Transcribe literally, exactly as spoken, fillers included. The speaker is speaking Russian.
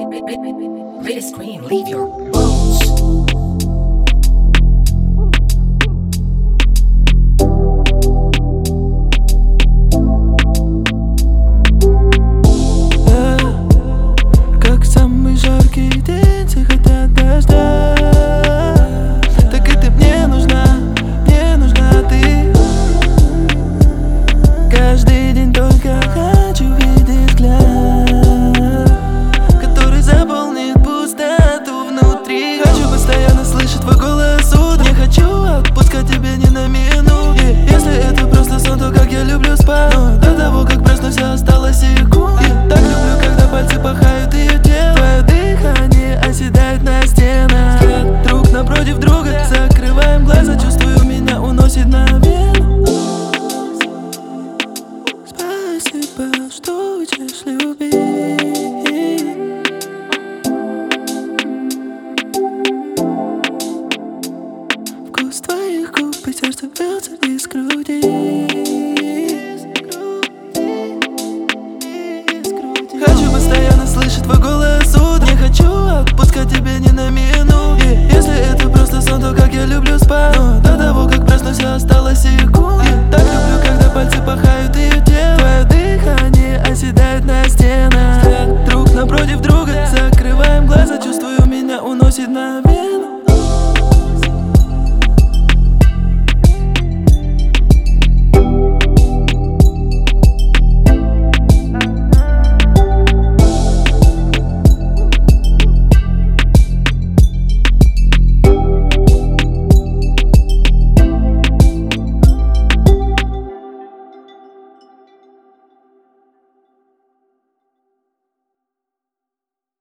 Read a screen, leave your bones. Как самый жаркий день, все хотят дождя. Так и ты мне нужна, мне нужна ты. Каждый день только хочу видеть взгляд, который заполнит пустоту внутри. Хочу постоянно слышать твой голос утром. Не хочу отпускать тебя ни на минуту. И если это просто сон, то как я люблю спать. Но до того, как проснусь, осталось секунд. И так люблю, когда пальцы пахают ее тело. Твое дыхание оседает на стенах. Взгляд друг напротив друга, закрываем глаза, чувствую, меня уносит на вену. Спасибо, что учишь любить. Вкус твоих губ и сердце бьется из груди. Хочу постоянно слышать твой голос утром. Не хочу отпускать тебя ни на минуту. И если это просто сон, то как я люблю спать. Но до того, как проснусь,